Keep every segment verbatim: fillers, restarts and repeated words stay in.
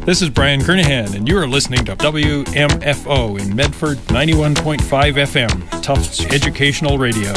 This is Brian Kernahan, and you are listening to W M F O in Medford, ninety-one point five F M, Tufts Educational Radio.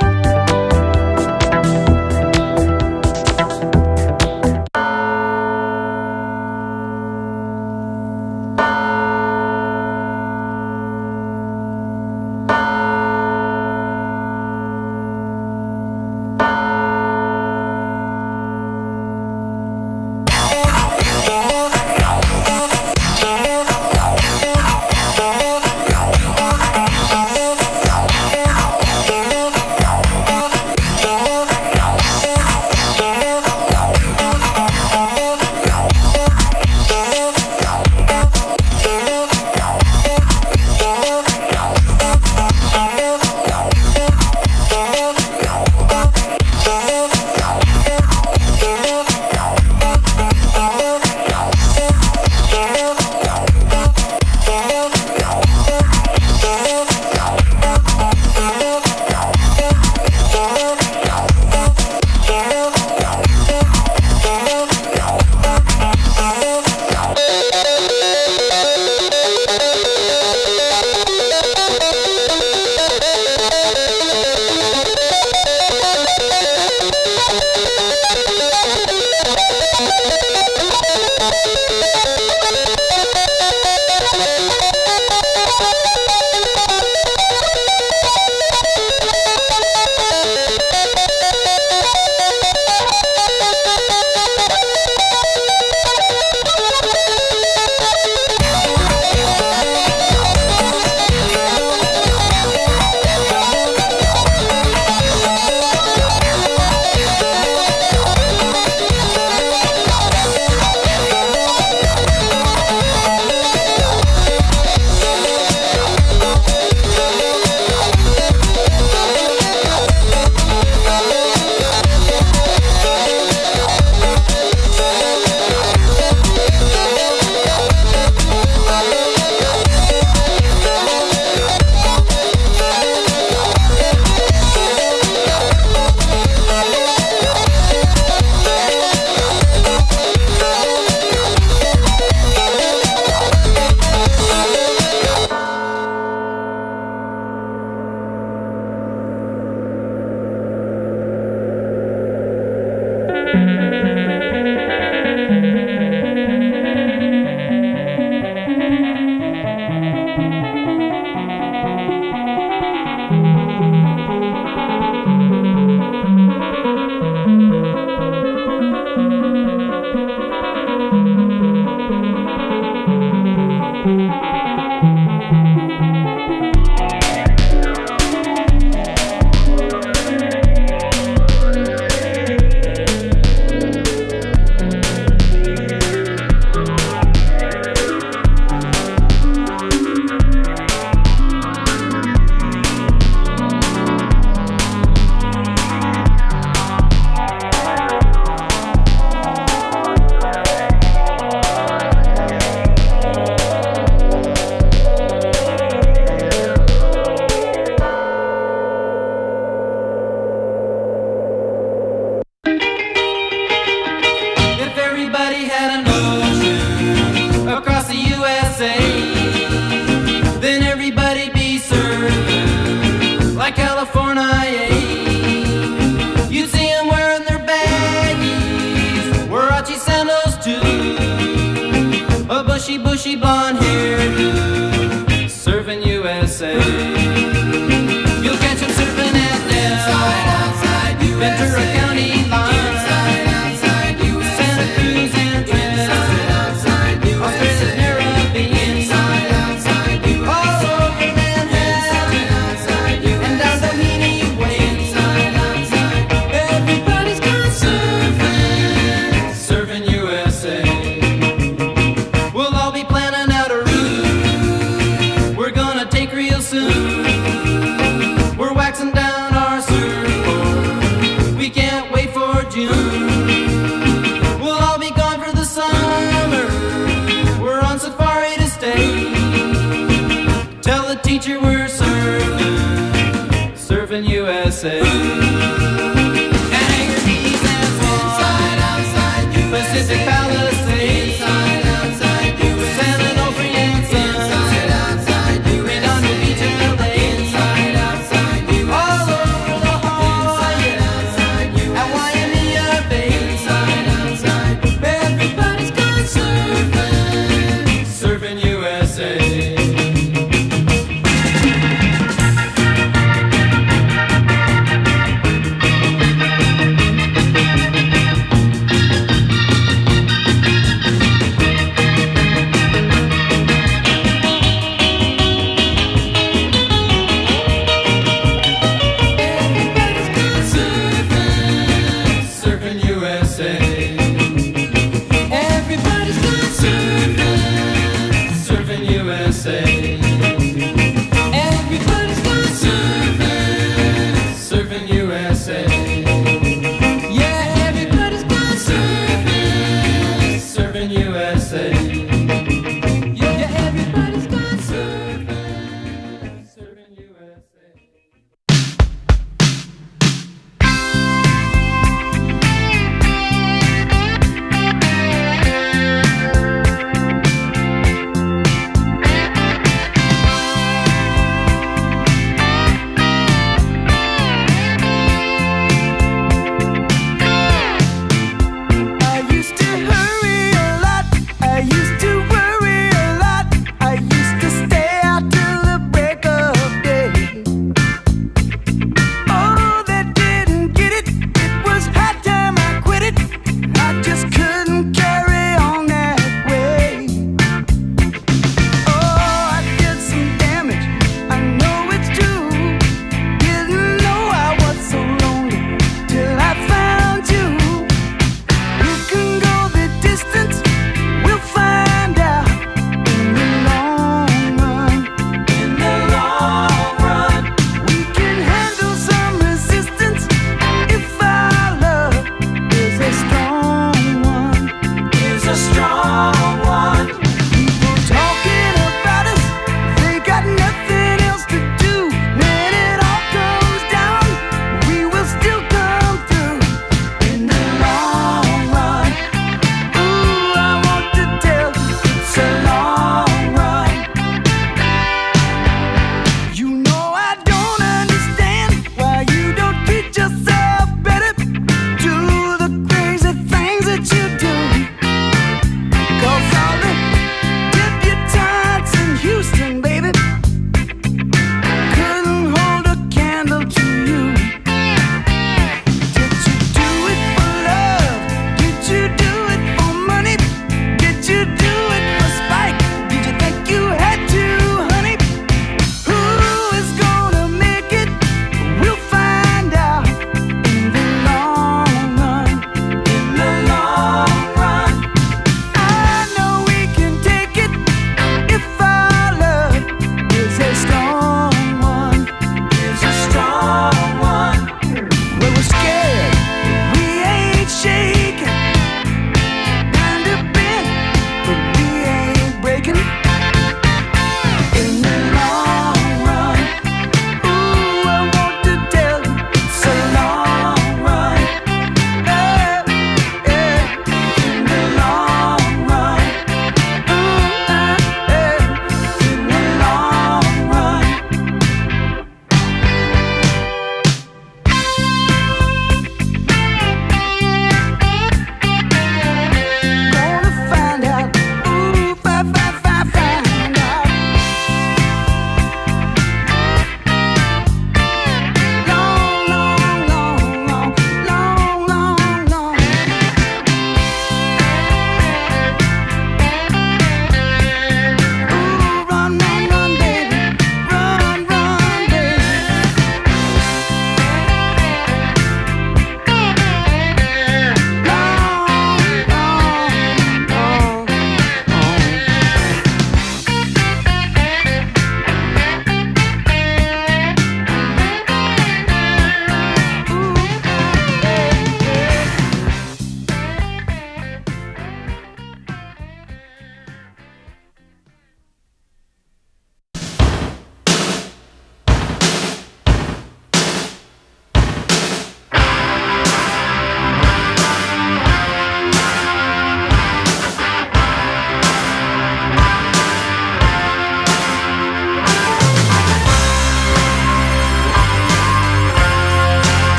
Bushy blonde hairdo, serving U S A. You'll catch him surfing at Nell, Ventura County line, outside, outside, Santa Cruz and Trinidad, Australia's Caribbean, outside, all over Manhattan, outside, and down Doheny Way, outside, everybody's gone surfing, serving U S A. We'll all be planning out a route we're gonna take real soon. We're waxing down our surfboard, we can't wait for June. We'll all be gone for the summer, we're on safari to stay. Tell the teacher we're surfing, surfing U S A. And Hangar Keys and Swan, Pacific Palisades,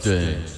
Stings.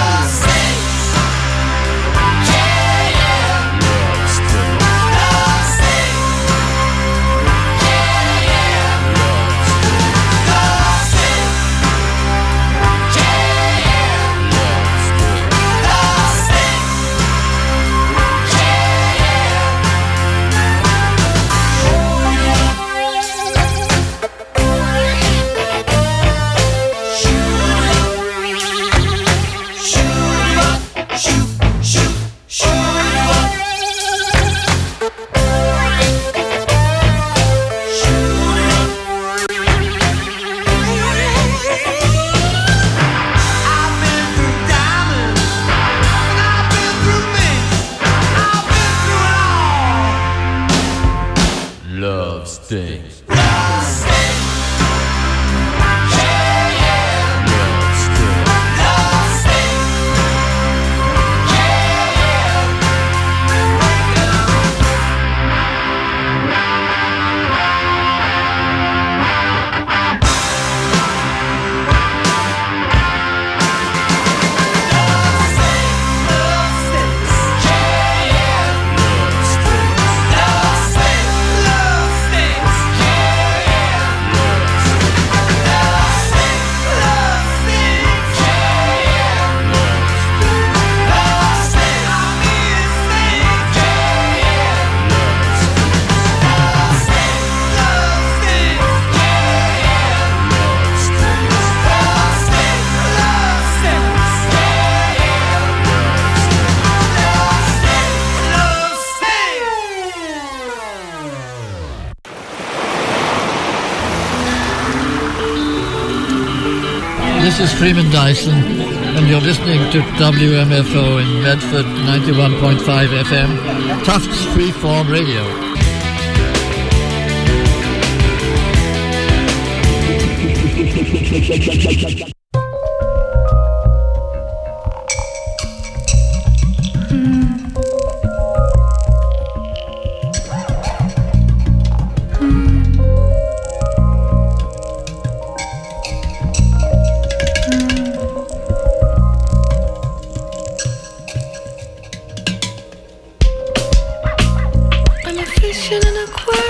Love stings. This is Freeman Dyson, and you're listening to W M F O in Medford, ninety-one point five F M, Tufts Freeform Radio.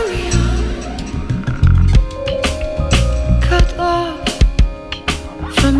Cut off from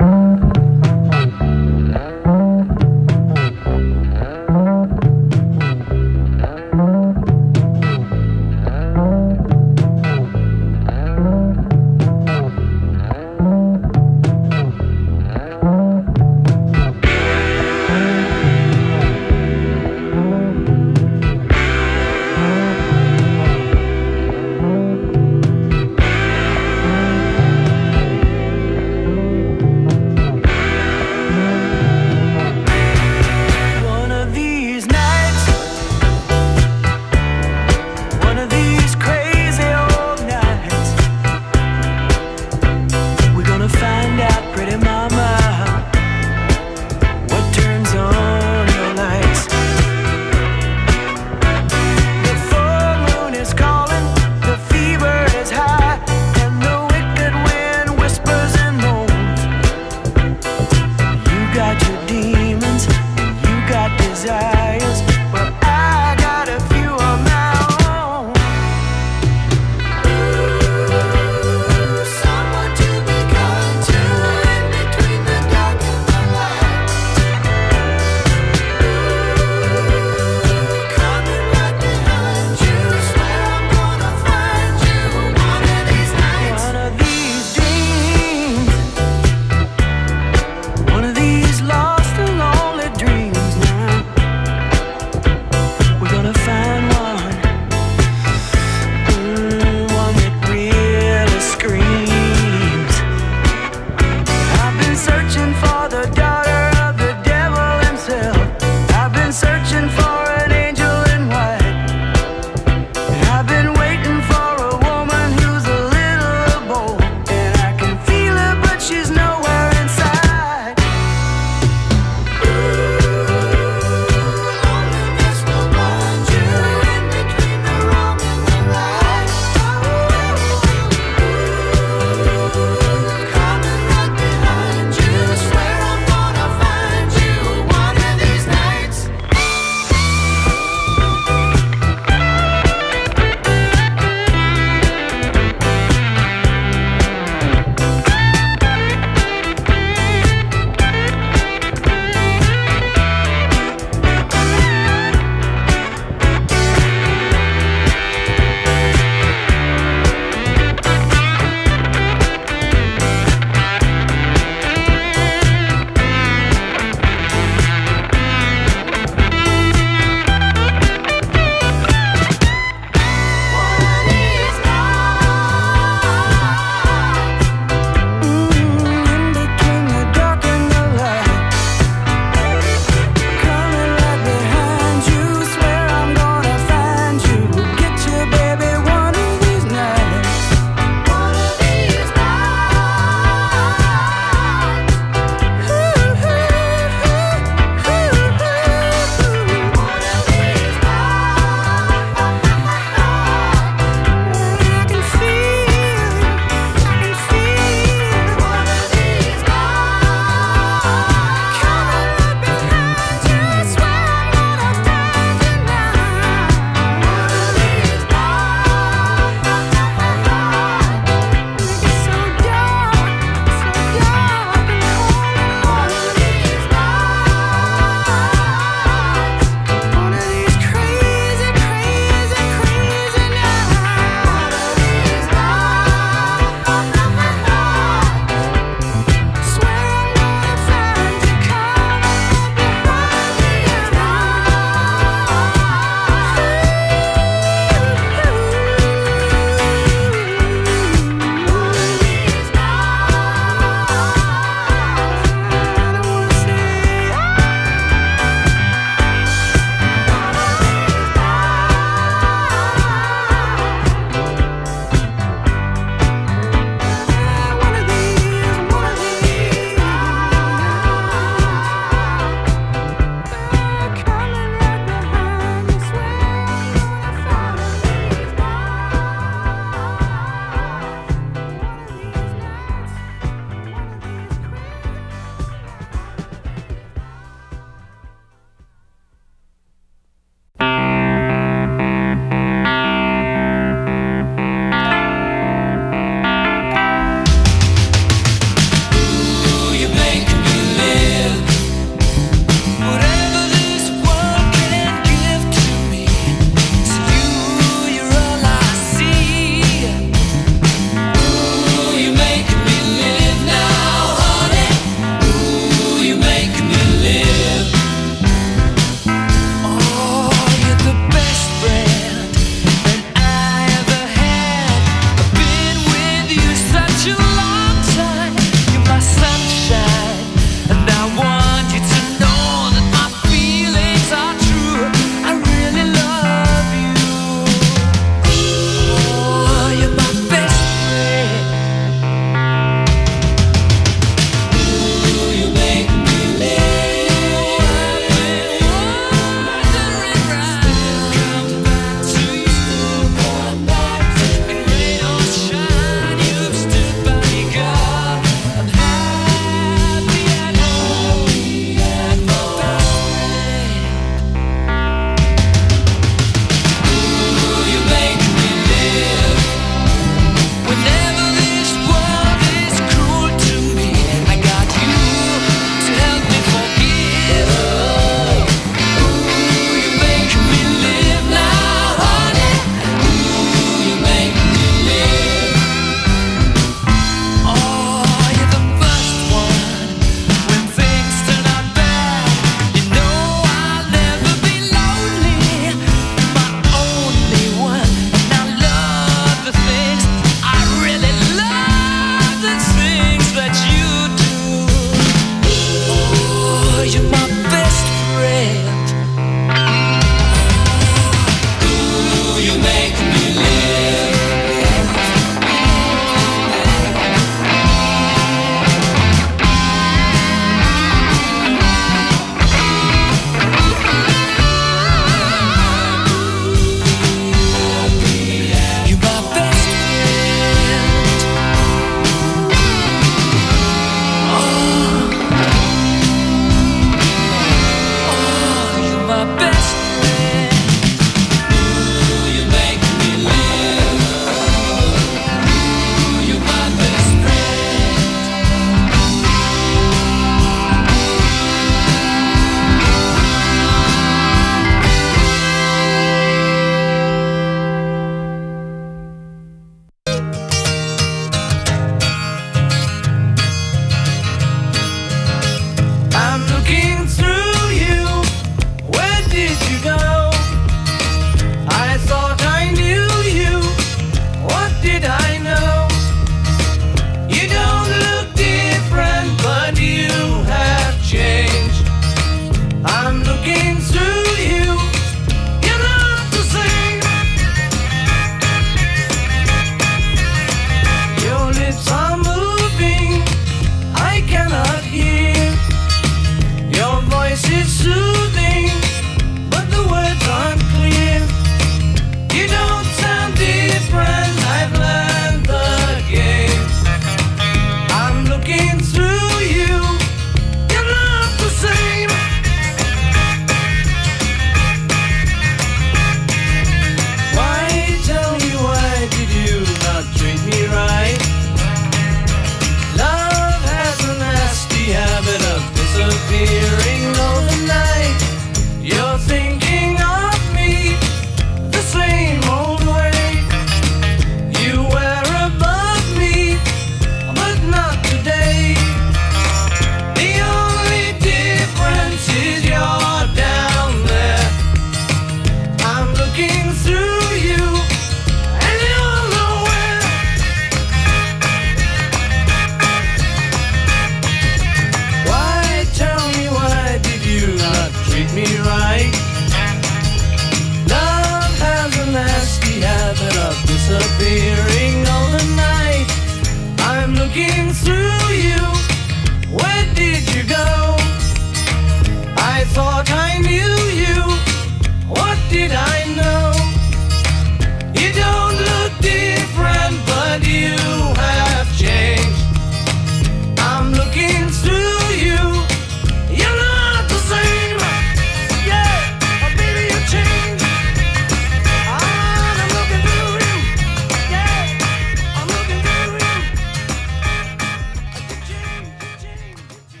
I'm looking through you. Where did you go? I thought I knew you. What did I know? You don't look different, but you have changed. I'm looking through you. You're not the same. Yeah, oh, baby, you changed. Ah, I'm looking through you. Yeah, I'm looking through you. You changed, you changed, you changed, you changed.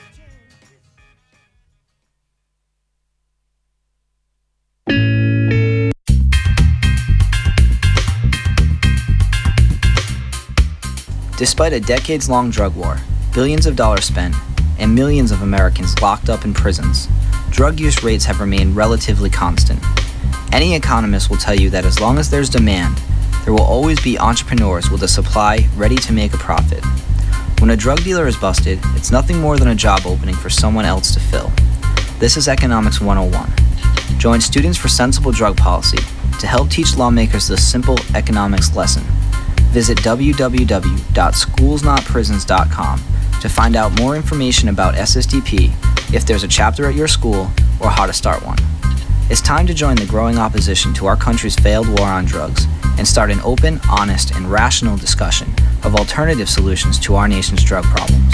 Despite a decades-long drug war, billions of dollars spent, and millions of Americans locked up in prisons, drug use rates have remained relatively constant. Any economist will tell you that as long as there's demand, there will always be entrepreneurs with a supply ready to make a profit. When a drug dealer is busted, it's nothing more than a job opening for someone else to fill. This is Economics one oh one. Join Students for Sensible Drug Policy to help teach lawmakers this simple economics lesson. Visit w w w dot schools not prisons dot com to find out more information about S S D P, if there's a chapter at your school, or how to start one. It's time to join the growing opposition to our country's failed war on drugs and start an open, honest, and rational discussion of alternative solutions to our nation's drug problems.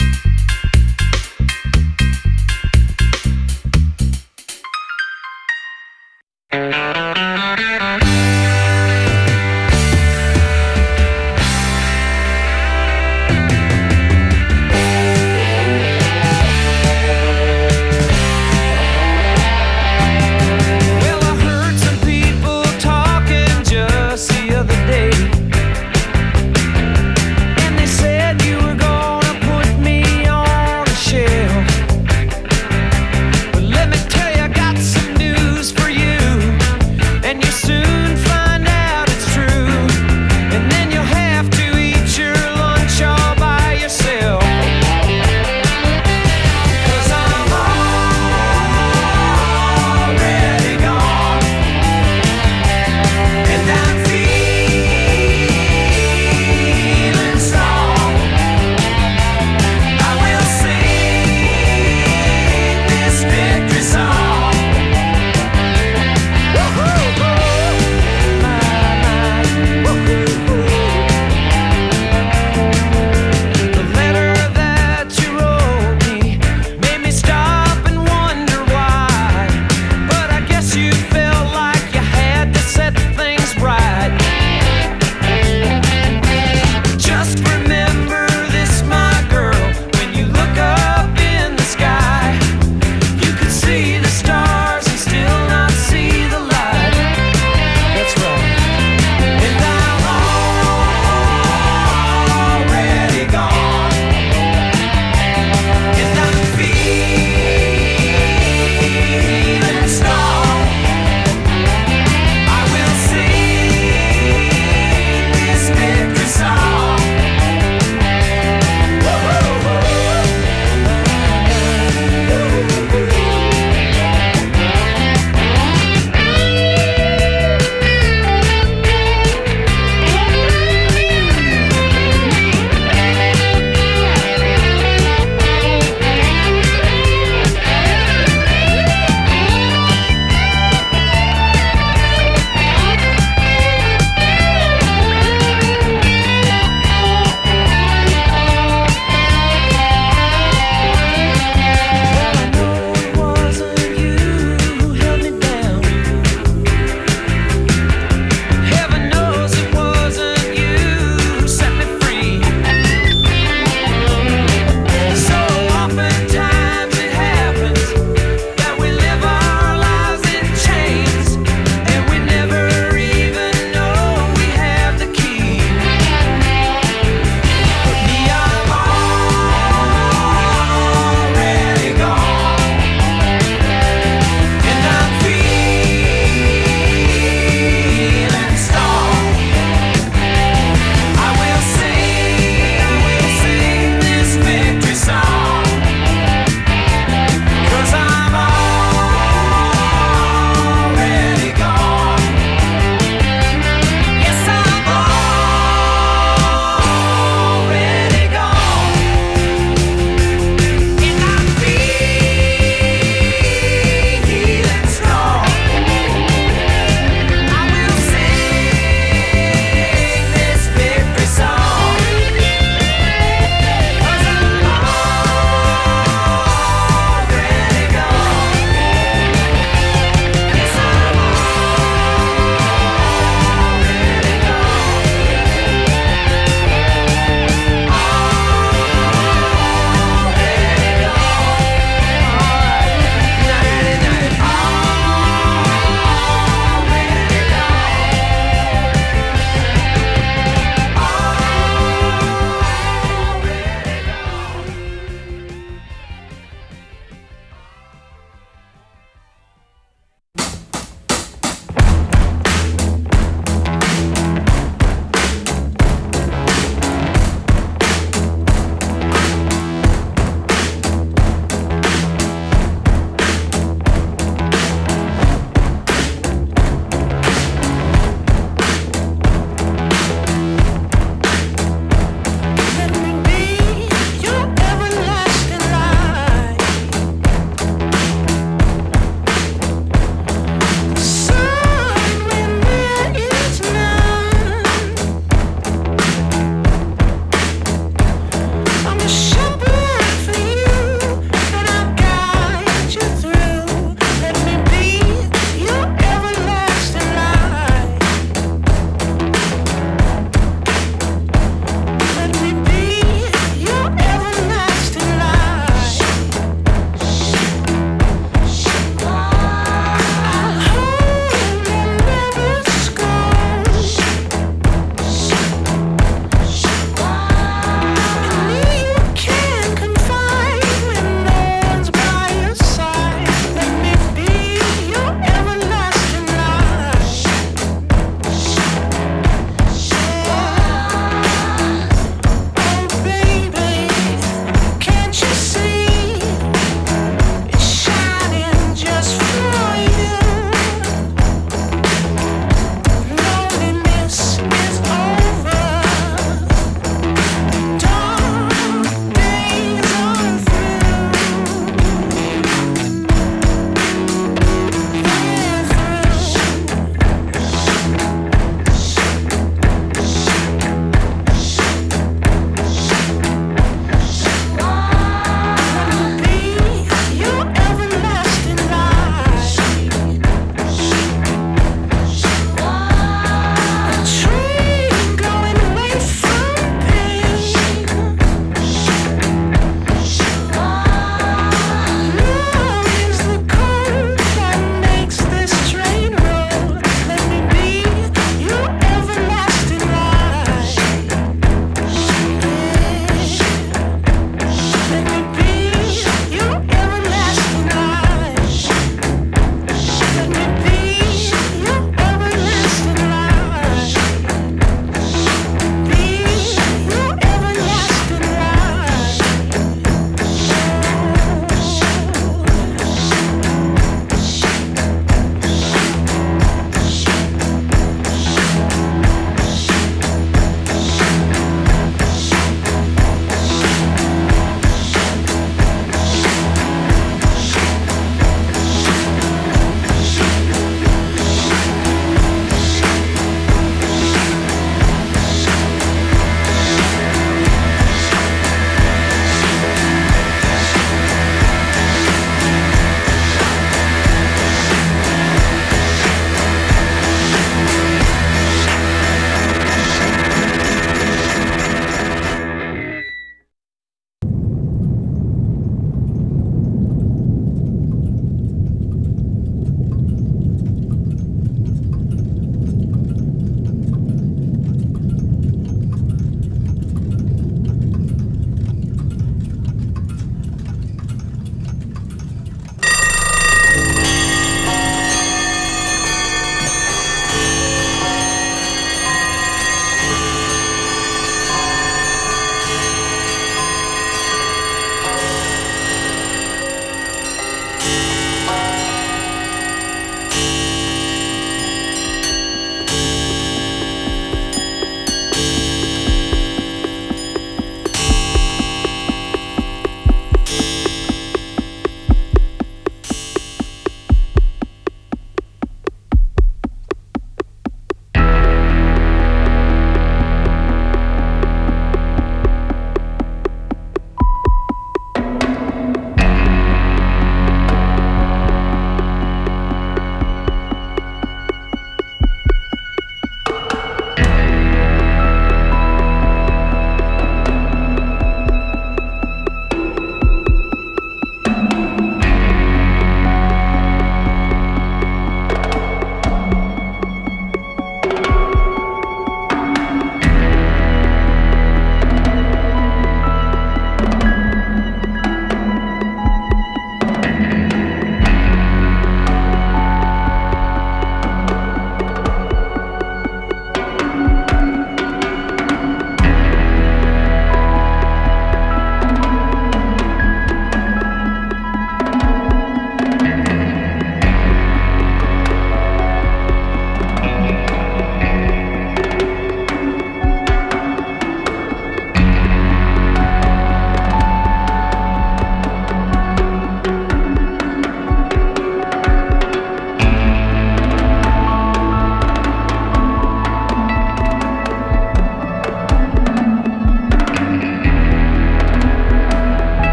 Well, I heard some people talking just the other day, and they said you were gonna put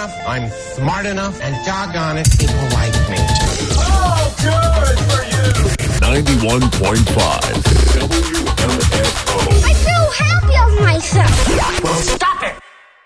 enough, I'm smart enough, and doggone it, people like me too. Oh, good for you! ninety-one point five W M F O. I feel happy of myself. Well, stop it!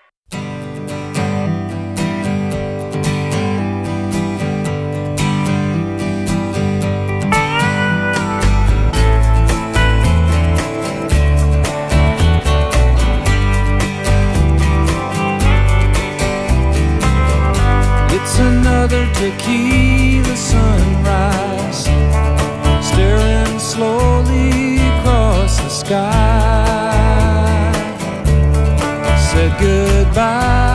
It's another tequila sunrise, staring slowly across the sky. Said goodbye.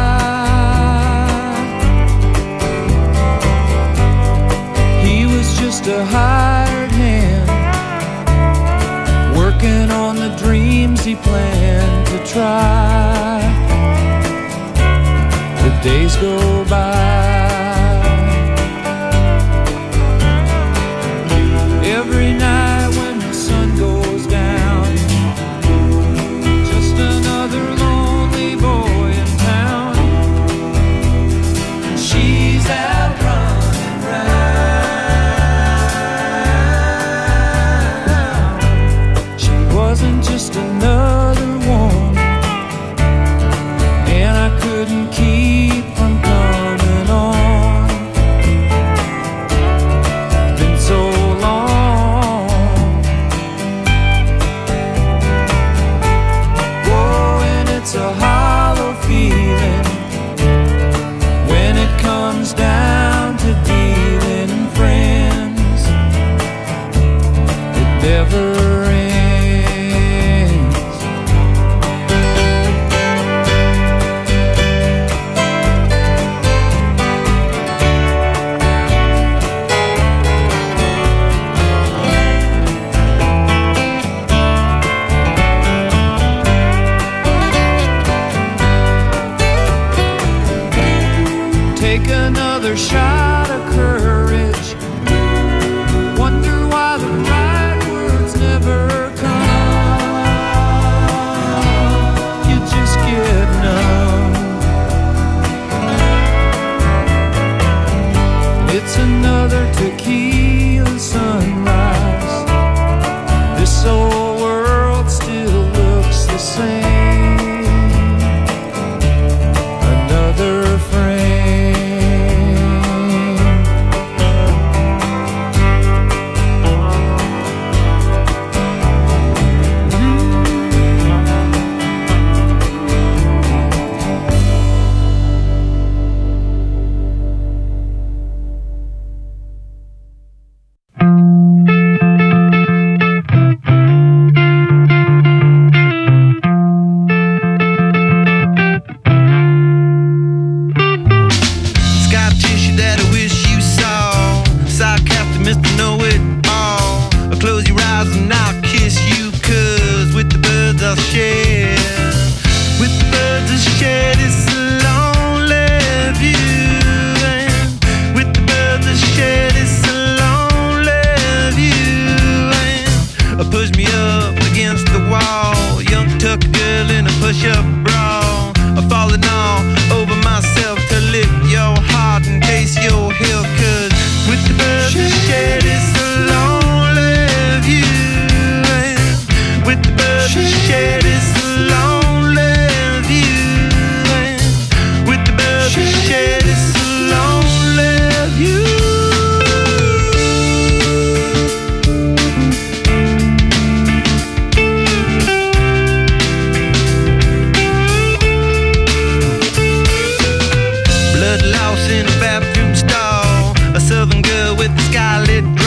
He was just a hired hand, working on the dreams he planned to try. The days go by. Every night when the sun goes down, just another lonely boy in town. She's out running round. She wasn't just another one, and I couldn't keep from coming on. It's been so long. It's a hollow feeling when it comes down to dealing friends. It never ends. Take another shot of courage. Wonder why the right words never come. You just get numb. It's another tequila sunrise. This old world still looks the same. Another frame. In a bathroom stall, a southern girl with a skylit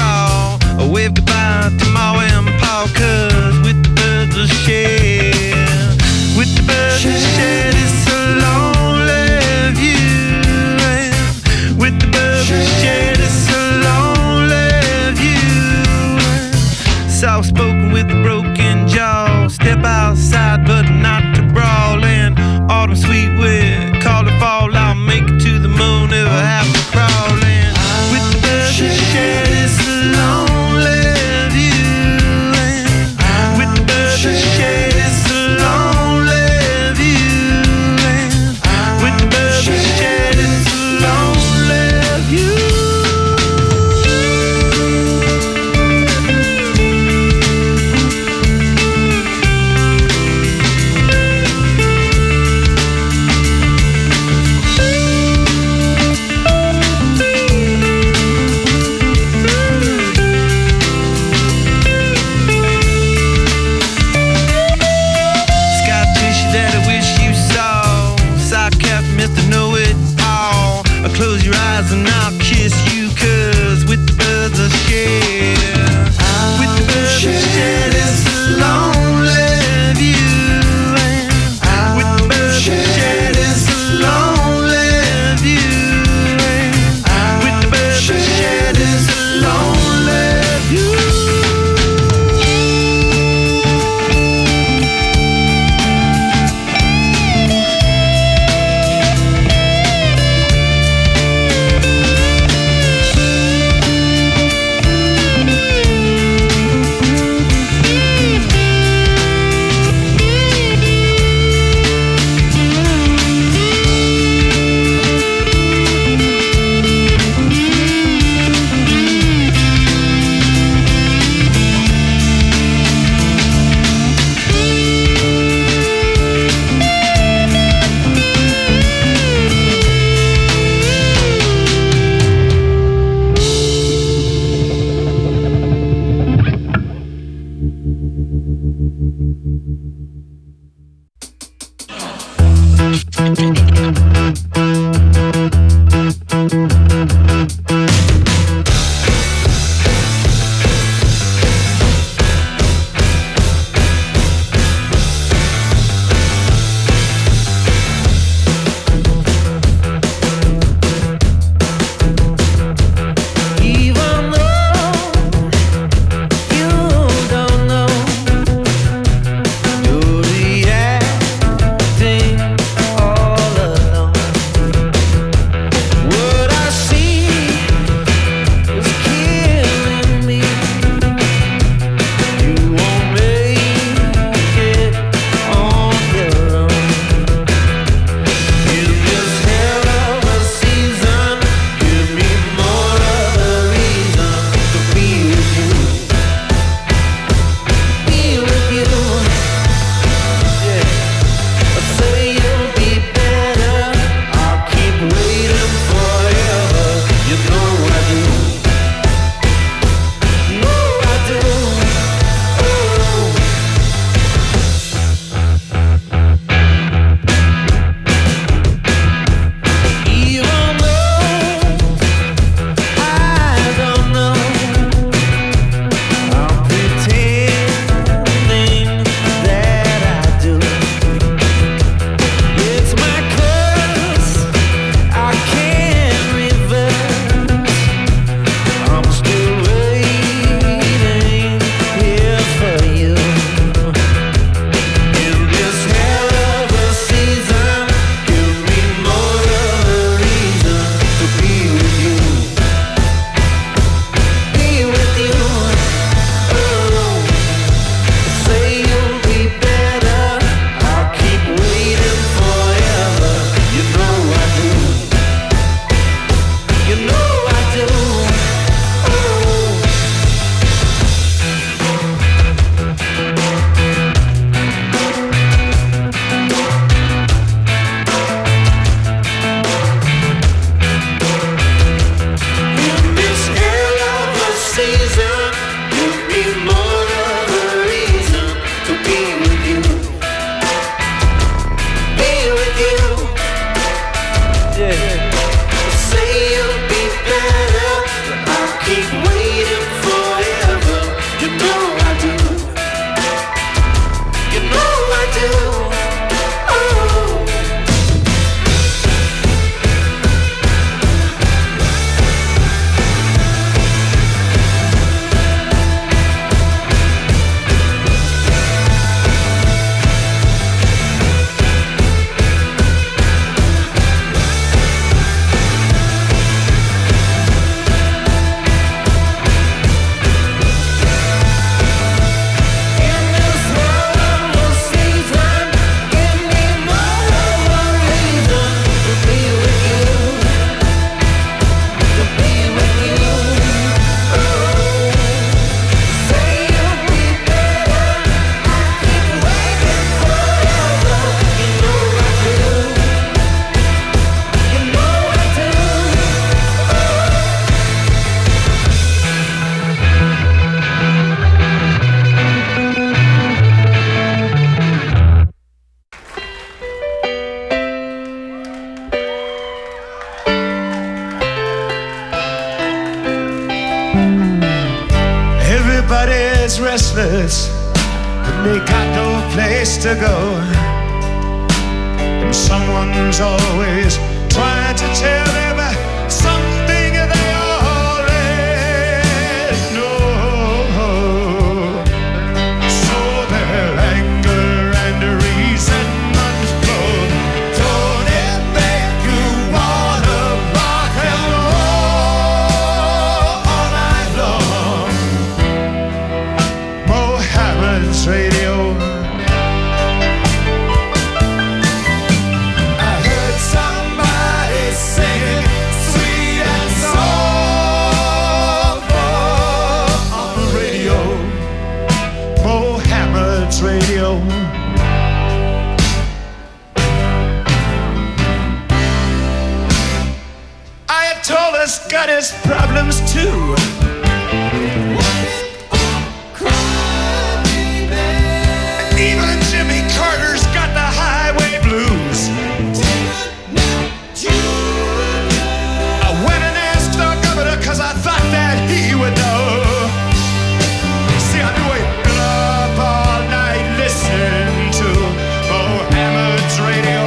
hopeless and they got no place to go. And someone's always trying to tell them something they already know. So their anger and resentment flow. Don't it make you wanna rock and roll all night long? Mohammed's radio. I heard somebody singing sweet and soulful on the radio. Mohammed's radio. Ayatollah's got his problems too. And even Jimmy Carter's got the highway blues. I went and asked the governor cause I thought that he would know. See, I've been waking up all night listening to Mohammed's radio.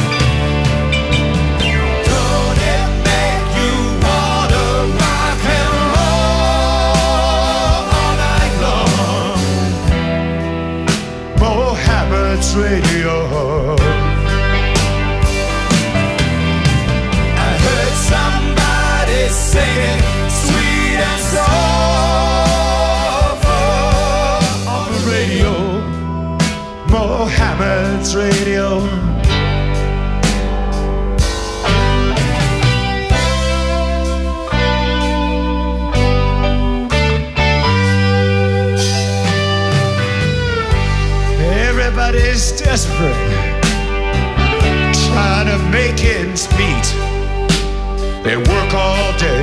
Don't it make you wanna rock and roll all night long? Mohammed's radio. I heard somebody singing sweet and soulful on the radio. Mohammed's radio. Everybody's desperate, trying to make ends meet. They work all day